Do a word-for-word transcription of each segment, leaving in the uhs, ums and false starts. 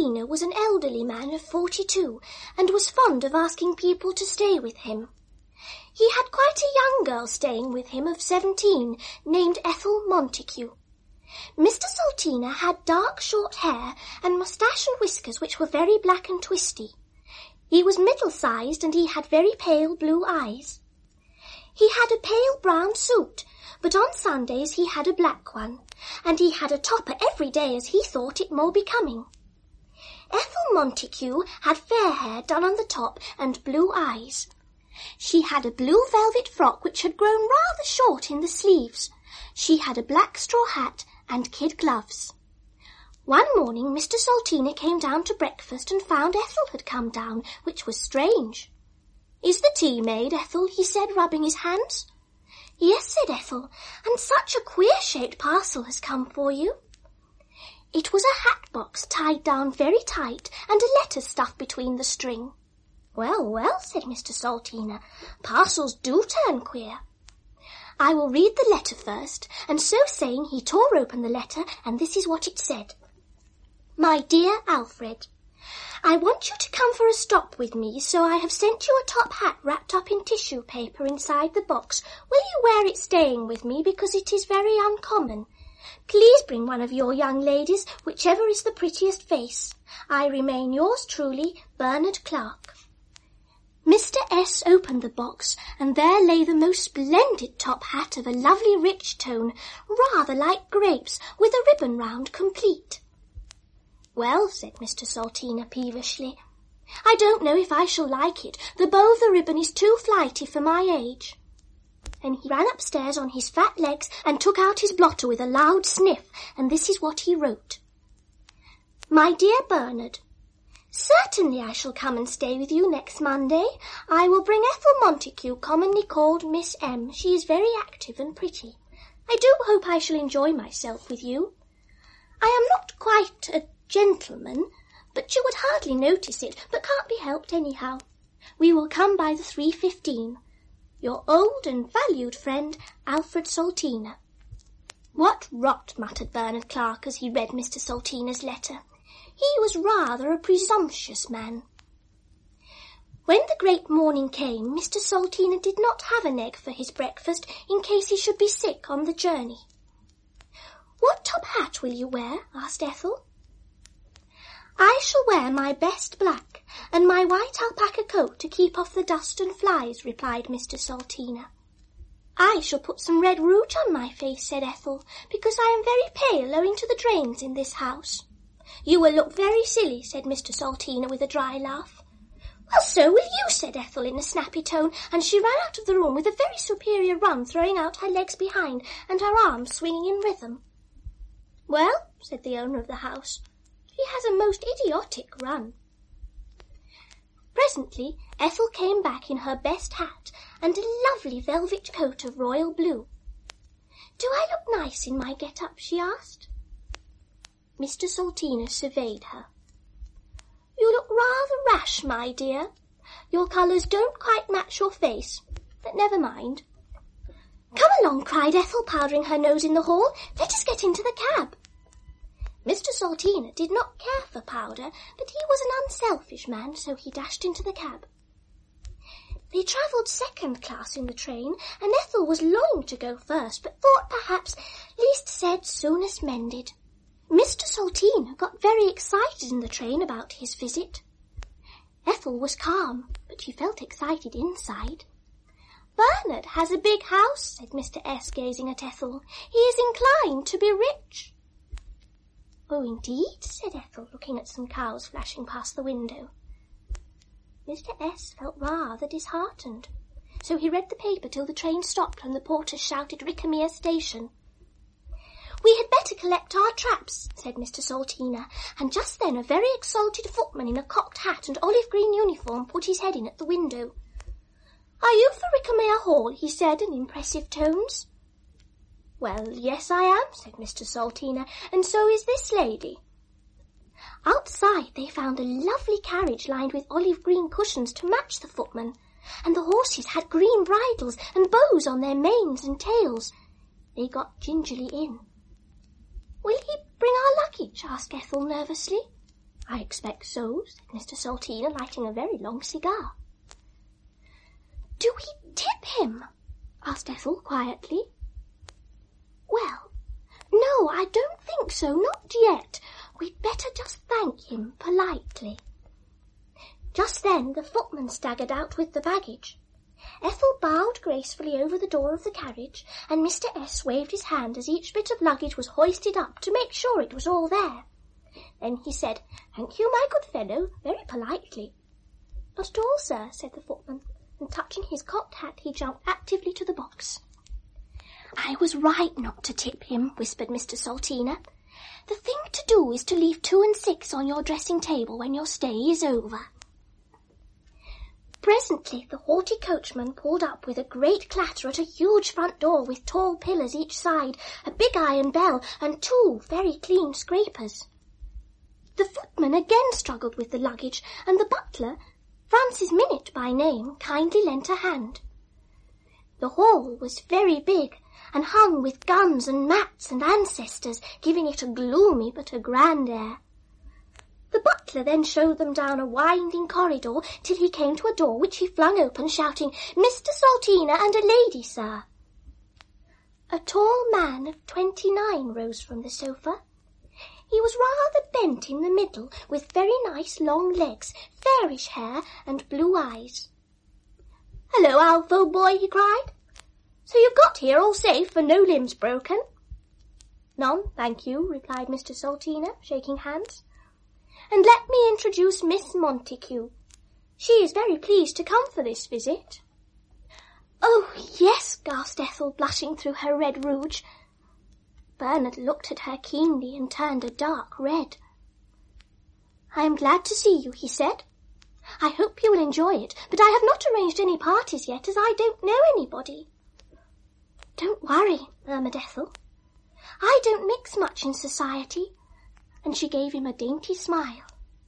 Saltina was an elderly man of forty-two, and was fond of asking people to stay with him. He had quite a young girl staying with him of seventeen, named Ethel Montague. Mister Saltina had dark short hair and moustache and whiskers which were very black and twisty. He was middle-sized, and he had very pale blue eyes. He had a pale brown suit, but on Sundays he had a black one, and he had a topper every day as he thought it more becoming. Ethel Montague had fair hair done on the top and blue eyes. She had a blue velvet frock which had grown rather short in the sleeves. She had a black straw hat and kid gloves. One morning Mister Saltina came down to breakfast and found Ethel had come down, which was strange. "Is the tea made, Ethel?" he said, rubbing his hands. "Yes," said Ethel, "and such a queer-shaped parcel has come for you." It was a hat-box tied down very tight and a letter stuffed between the string. "Well, well," said Mister Saltina, "parcels do turn queer. I will read the letter first," and so saying he tore open the letter, and this is what it said. "My dear Alfred, I want you to come for a stop with me, so I have sent you a top hat wrapped up in tissue paper inside the box. Will you wear it staying with me, because it is very uncommon? Please bring one of your young ladies, whichever is the prettiest face. I remain yours truly, Bernard Clark." Mister S. opened the box, and there lay the most splendid top hat of a lovely rich tone, rather like grapes, with a ribbon round complete. "Well," said Mister Saltina peevishly, "I don't know if I shall like it. The bow of the ribbon is too flighty for my age." And he ran upstairs on his fat legs and took out his blotter with a loud sniff, and this is what he wrote. "My dear Bernard, certainly I shall come and stay with you next Monday. I will bring Ethel Montague, commonly called Miss M. She is very active and pretty. I do hope I shall enjoy myself with you. I am not quite a gentleman, but you would hardly notice it, but can't be helped anyhow. We will come by the three fifteen. Your old and valued friend, Alfred Saltina." "What rot," muttered Bernard Clark as he read Mister Saltina's letter. He was rather a presumptuous man. When the great morning came, Mister Saltina did not have an egg for his breakfast in case he should be sick on the journey. "What top hat will you wear?" asked Ethel. "I shall wear my best black, and my white alpaca coat to keep off the dust and flies," replied Mister Saltina. "I shall put some red rouge on my face," said Ethel, "because I am very pale owing to the drains in this house." "You will look very silly," said Mister Saltina with a dry laugh. "Well, so will you," said Ethel in a snappy tone, and she ran out of the room with a very superior run, throwing out her legs behind and her arms swinging in rhythm. "Well," said the owner of the house, "she has a most idiotic run." Presently Ethel came back in her best hat and a lovely velvet coat of royal blue. "Do I look nice in my get-up?" she asked. Mister Saltina surveyed her. "You look rather rash, my dear. Your colours don't quite match your face, but never mind." "Come along," cried Ethel, powdering her nose in the hall. "Let us get into the cab." Mister Saltina did not care for powder, but he was an unselfish man, so he dashed into the cab. They travelled second class in the train, and Ethel was longing to go first, but thought perhaps least said soonest mended. Mister Saltina got very excited in the train about his visit. Ethel was calm, but she felt excited inside. "Bernard has a big house," said Mister S, gazing at Ethel. "He is inclined to be rich." "Oh, indeed?" said Ethel, looking at some cows flashing past the window. Mister S felt rather disheartened, so he read the paper till the train stopped and the porter shouted Rickamere Station. "We had better collect our traps," said Mister Saltina, and just then a very exalted footman in a cocked hat and olive-green uniform put his head in at the window. "Are you for Rickamere Hall?" he said in impressive tones. "Well, yes, I am," said Mister Saltina, "and so is this lady." Outside they found a lovely carriage lined with olive-green cushions to match the footman, and the horses had green bridles and bows on their manes and tails. They got gingerly in. "Will he bring our luggage?" asked Ethel nervously. "I expect so," said Mister Salteena, lighting a very long cigar. "Do we tip him?" asked Ethel quietly. "Well, no, I don't think so, not yet. We'd better just thank him politely." Just then the footman staggered out with the baggage. Ethel bowed gracefully over the door of the carriage, and Mister S waved his hand as each bit of luggage was hoisted up to make sure it was all there. Then he said, "Thank you, my good fellow," very politely. "Not at all, sir," said the footman, and touching his cocked hat he jumped actively to the box. "I was right not to tip him," whispered Mister Salteena. "The thing to do is to leave two and six on your dressing table when your stay is over." Presently the haughty coachman pulled up with a great clatter at a huge front door with tall pillars each side, a big iron bell, and two very clean scrapers. The footman again struggled with the luggage, and the butler, Francis Minute by name, kindly lent a hand. The hall was very big, and hung with guns and mats and ancestors, giving it a gloomy but a grand air. The butler then showed them down a winding corridor till he came to a door which he flung open, shouting, "Mister Salteena and a lady, sir." A tall man of twenty-nine rose from the sofa. He was rather bent in the middle, with very nice long legs, fairish hair, and blue eyes. "Hello, Alf, old boy," he cried. "So you've got here all safe and no limbs broken?" "None, thank you," replied Mister Salteena, shaking hands. "And let me introduce Miss Montague. She is very pleased to come for this visit." "Oh, yes," gasped Ethel, blushing through her red rouge. Bernard looked at her keenly and turned a dark red. "I am glad to see you," he said. "I hope you will enjoy it, but I have not arranged any parties yet, as I don't know anybody." "Don't worry," murmured Ethel. "I don't mix much in society," and she gave him a dainty smile.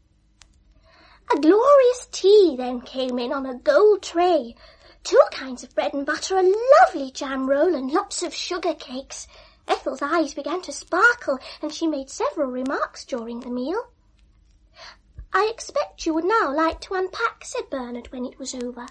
A glorious tea then came in on a gold tray, two kinds of bread and butter, a lovely jam roll, and lots of sugar cakes. Ethel's eyes began to sparkle, and she made several remarks during the meal. "I expect you would now like to unpack," said Bernard when it was over.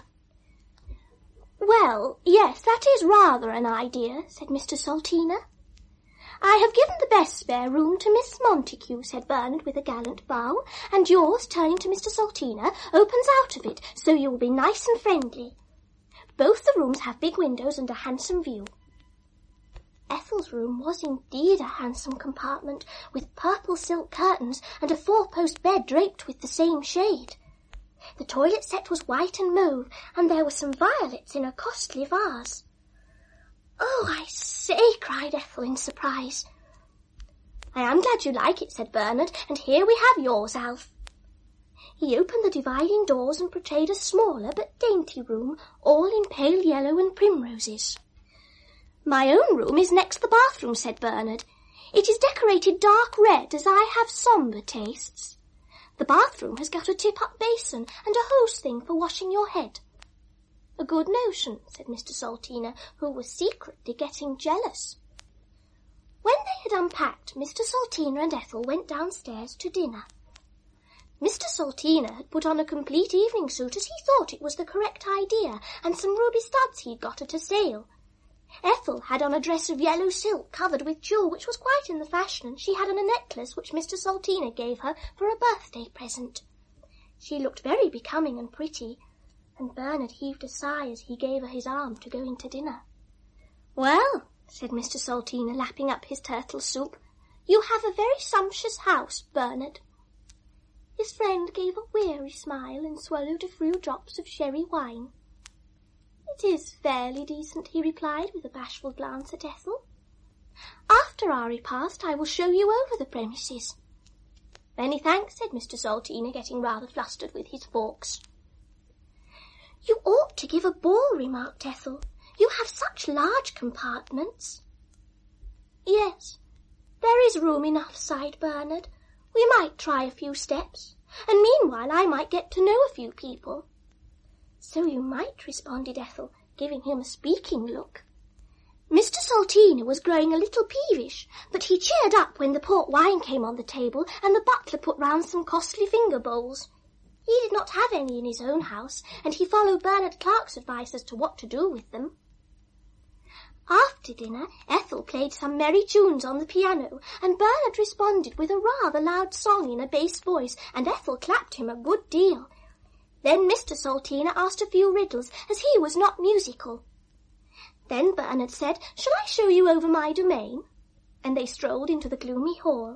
"Well, yes, that is rather an idea," said Mister Salteena. "I have given the best spare room to Miss Montague," said Bernard with a gallant bow, "and yours," turning to Mister Salteena, "opens out of it, so you will be nice and friendly. Both the rooms have big windows and a handsome view." Ethel's room was indeed a handsome compartment, with purple silk curtains and a four-post bed draped with the same shade. The toilet set was white and mauve, and there were some violets in a costly vase. "Oh, I say," cried Ethel in surprise. "I am glad you like it," said Bernard, "and here we have yours, Alf." He opened the dividing doors and portrayed a smaller but dainty room, all in pale yellow and primroses. "My own room is next the bathroom," said Bernard. "It is decorated dark red, as I have sombre tastes. The bathroom has got a tip-up basin and a hose thing for washing your head." "A good notion," said Mister Salteena, who was secretly getting jealous. When they had unpacked, Mister Salteena and Ethel went downstairs to dinner. Mister Salteena had put on a complete evening suit, as he thought it was the correct idea, and some ruby studs he'd got at a sale. Ethel had on a dress of yellow silk covered with tulle, which was quite in the fashion, and she had on a necklace which Mister Salteena gave her for a birthday present. She looked very becoming and pretty, and Bernard heaved a sigh as he gave her his arm to go into dinner. "Well," said Mister Salteena, lapping up his turtle soup, "you have a very sumptuous house, Bernard." His friend gave a weary smile and swallowed a few drops of sherry wine. "It is fairly decent," he replied, with a bashful glance at Ethel. "After our repast I will show you over the premises." "Many thanks," said Mister Salteena, getting rather flustered with his forks. "You ought to give a ball," remarked Ethel. "You have such large compartments." "Yes, there is room enough," sighed Bernard. "We might try a few steps, and meanwhile I might get to know a few people." "So you might," responded Ethel, giving him a speaking look. Mister Saltina was growing a little peevish, but he cheered up when the port wine came on the table and the butler put round some costly finger bowls. He did not have any in his own house, and he followed Bernard Clark's advice as to what to do with them. After dinner, Ethel played some merry tunes on the piano, and Bernard responded with a rather loud song in a bass voice, and Ethel clapped him a good deal. Then Mister Saltina asked a few riddles, as he was not musical. Then Bernard said, "Shall I show you over my domain?" And they strolled into the gloomy hall.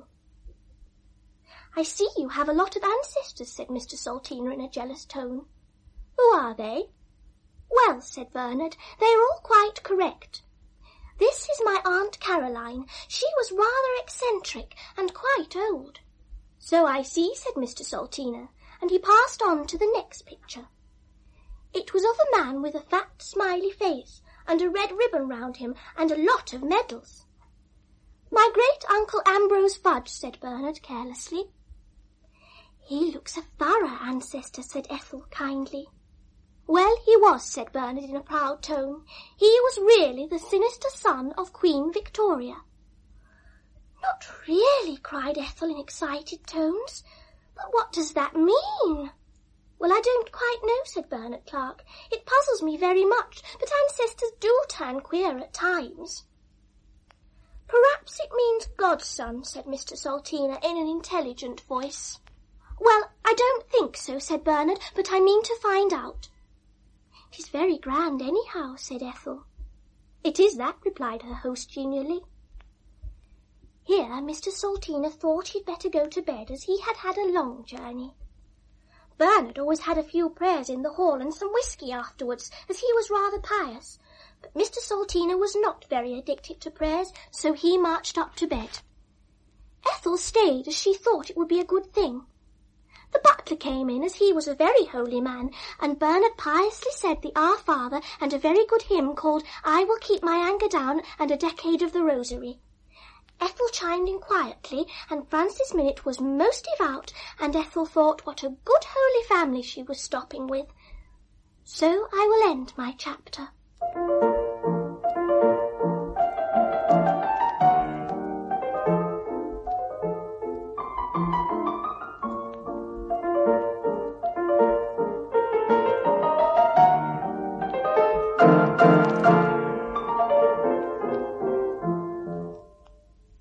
"I see you have a lot of ancestors," said Mister Saltina in a jealous tone. "Who are they?" "Well," said Bernard, "they are all quite correct. This is my Aunt Caroline. She was rather eccentric and quite old." "So I see," said Mister Saltina, and he passed on to the next picture. It was of a man with a fat, smiley face, and a red ribbon round him, and a lot of medals. "My great-uncle Ambrose Fudge," said Bernard carelessly. "He looks a thorough ancestor," said Ethel kindly. "Well, he was," said Bernard in a proud tone. "He was really the sinister son of Queen Victoria." "Not really," cried Ethel in excited tones. "But what does that mean?" "Well, I don't quite know," said Bernard Clark. "It puzzles me very much, but ancestors do turn queer at times." "Perhaps it means godson," said Mister Saltina in an intelligent voice. "Well, I don't think so," said Bernard, "but I mean to find out." "It is very grand anyhow," said Ethel. "It is that," replied her host genially. Here Mister Saltina thought he'd better go to bed, as he had had a long journey. Bernard always had a few prayers in the hall and some whisky afterwards, as he was rather pious, but Mister Saltina was not very addicted to prayers, so he marched up to bed. Ethel stayed, as she thought it would be a good thing. The butler came in, as he was a very holy man, and Bernard piously said the Our Father and a very good hymn called "I Will Keep My Anger Down" and a decade of the Rosary. Ethel chimed in quietly, and Francis Minute was most devout, and Ethel thought what a good holy family she was stopping with. So I will end my chapter.